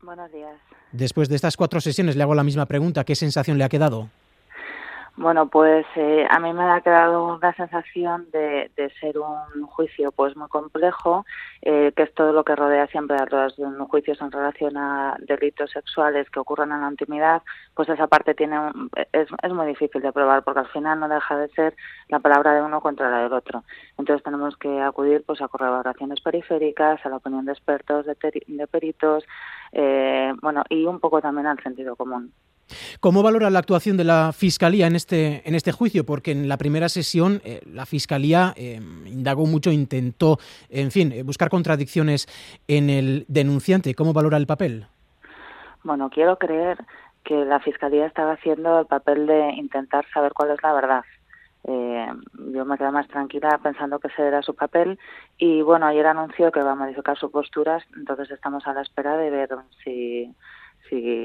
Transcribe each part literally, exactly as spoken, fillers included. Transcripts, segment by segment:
Buenos días. Después de estas cuatro sesiones le hago la misma pregunta. ¿Qué sensación le ha quedado? Bueno, pues eh, a mí me ha quedado la sensación de, de ser un juicio pues muy complejo, eh, que es todo lo que rodea siempre a los juicios en relación a delitos sexuales que ocurren en la intimidad. Pues esa parte tiene un, es, es muy difícil de probar, porque al final no deja de ser la palabra de uno contra la del otro. Entonces tenemos que acudir pues a corroboraciones periféricas, a la opinión de expertos, de, teri, de peritos, eh, bueno, y un poco también al sentido común. ¿Cómo valora la actuación de la Fiscalía en este en este juicio? Porque en la primera sesión eh, la Fiscalía eh, indagó mucho, intentó, en fin, eh, buscar contradicciones en el denunciante. ¿Cómo valora el papel? Bueno, quiero creer que la Fiscalía estaba haciendo el papel de intentar saber cuál es la verdad. Eh, yo me quedé más tranquila pensando que ese era su papel y bueno, ayer anunció que va a modificar sus posturas, entonces estamos a la espera de ver si... si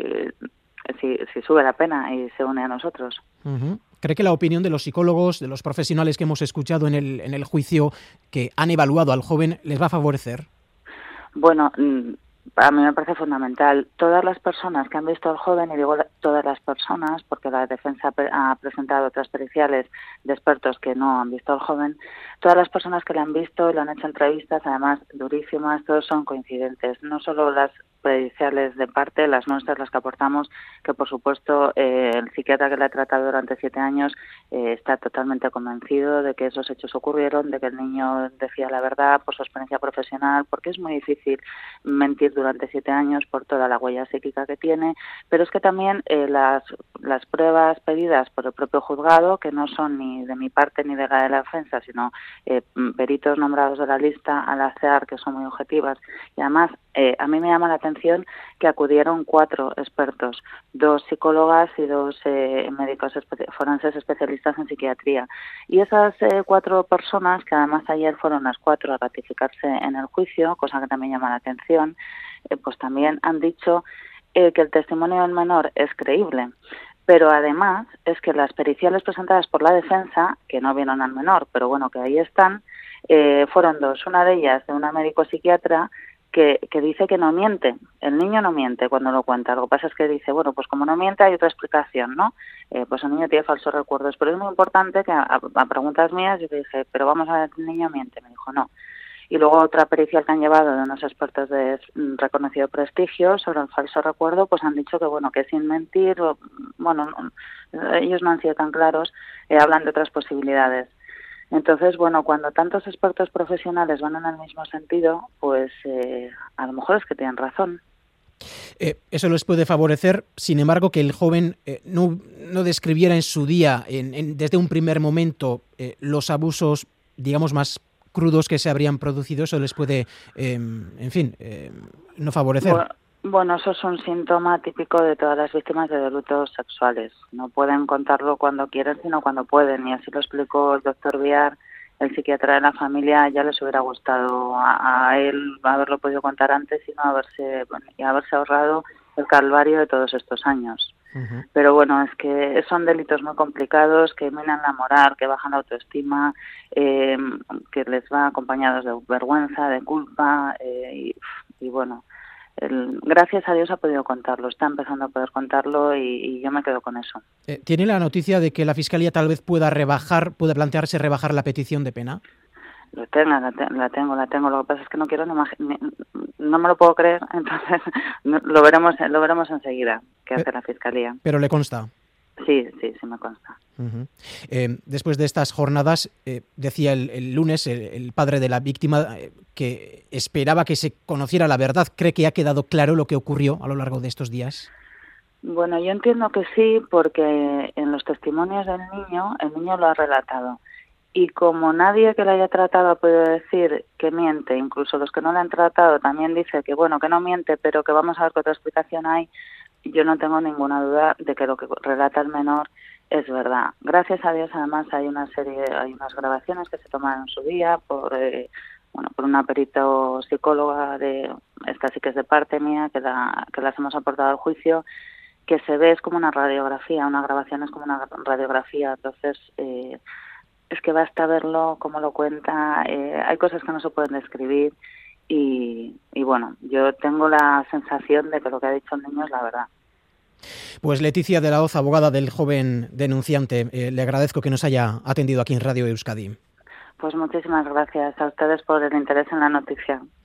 Si, si sube la pena y se une a nosotros. Uh-huh. ¿Cree que la opinión de los psicólogos, de los profesionales que hemos escuchado en el, en el juicio, que han evaluado al joven, les va a favorecer? Bueno, a mí me parece fundamental. Todas las personas que han visto al joven, y digo todas las personas, porque la defensa ha presentado otras periciales de expertos que no han visto al joven, todas las personas que le han visto y le han hecho entrevistas, además durísimas, todos son coincidentes. No solo las periciales de parte, las nuestras, las que aportamos, que por supuesto eh, el psiquiatra que la ha tratado durante siete años eh, está totalmente convencido de que esos hechos ocurrieron, de que el niño decía la verdad por su experiencia profesional, porque es muy difícil mentir durante siete años por toda la huella psíquica que tiene, pero es que también eh, las, las pruebas pedidas por el propio juzgado, que no son ni de mi parte ni de la de la defensa, sino eh, peritos nombrados de la lista al azar, que son muy objetivas, y además eh, a mí me llama la atención que acudieron cuatro expertos, dos psicólogas y dos eh, médicos espe- forenses especialistas en psiquiatría. Y esas eh, cuatro personas, que además ayer fueron las cuatro a ratificarse en el juicio, cosa que también llama la atención, eh, pues también han dicho eh, que el testimonio del menor es creíble. Pero además es que las periciales presentadas por la defensa, que no vieron al menor, pero bueno, que ahí están, eh, fueron dos. Una de ellas de una médico psiquiatra que, que dice que no miente. El niño no miente cuando lo cuenta. Lo que pasa es que dice, bueno, pues como no miente hay otra explicación, ¿no? Eh, pues el niño tiene falsos recuerdos. Pero es muy importante que a, a preguntas mías yo le dije, pero vamos a ver, el niño miente. Me dijo, no. Y luego otra pericial que han llevado de unos expertos de reconocido prestigio sobre el falso recuerdo, pues han dicho que bueno, que sin mentir, o, bueno, no, ellos no han sido tan claros, eh, hablan de otras posibilidades. Entonces, bueno, cuando tantos expertos profesionales van en el mismo sentido, pues eh, a lo mejor es que tienen razón. Eh, eso les puede favorecer, sin embargo, que el joven eh, no, no describiera en su día, en, en, desde un primer momento, eh, los abusos, digamos, más crudos que se habrían producido. Eso les puede, eh, en fin, eh, no favorecer. Bueno, bueno, eso es un síntoma típico de todas las víctimas de delitos sexuales. No pueden contarlo cuando quieren, sino cuando pueden. Y así lo explicó el doctor Viar, el psiquiatra de la familia. Ya les hubiera gustado a, a él haberlo podido contar antes y no haberse, bueno, y haberse ahorrado el calvario de todos estos años. Uh-huh. Pero bueno, es que son delitos muy complicados que minan la moral, que bajan la autoestima, eh, que les va acompañados de vergüenza, de culpa eh, y, y bueno... El, gracias a Dios ha podido contarlo, está empezando a poder contarlo y, y yo me quedo con eso. Eh, ¿Tiene la noticia de que la Fiscalía tal vez pueda rebajar, pueda plantearse rebajar la petición de pena? Lo tengo, la, te, la tengo, la tengo. Lo que pasa es que no quiero ni imaginar, no me lo puedo creer, entonces no, lo veremos, lo veremos enseguida qué hace la Fiscalía. Pero le consta. Sí, sí, sí me consta. Uh-huh. Eh, después de estas jornadas, eh, decía el, el lunes el, el padre de la víctima eh, que esperaba que se conociera la verdad. ¿Cree que ha quedado claro lo que ocurrió a lo largo de estos días? Bueno, yo entiendo que sí, porque en los testimonios del niño, el niño lo ha relatado. Y como nadie que lo haya tratado ha podido decir que miente, incluso los que no lo han tratado también dice que bueno, que no miente, pero que vamos a ver qué otra explicación hay, yo no tengo ninguna duda de que lo que relata el menor es verdad. Gracias a Dios, además, hay una serie, hay unas grabaciones que se tomaron en su día por, eh, bueno, por una perito psicóloga de, esta sí que es de parte mía, que, la, que las hemos aportado al juicio, que se ve es como una radiografía, una grabación es como una radiografía, entonces eh, es que basta verlo, cómo lo cuenta, eh, hay cosas que no se pueden describir. y, y bueno, yo tengo la sensación de que lo que ha dicho el niño es la verdad. Pues Leticia de la Hoz, abogada del joven denunciante, eh, le agradezco que nos haya atendido aquí en Radio Euskadi. Pues muchísimas gracias a ustedes por el interés en la noticia.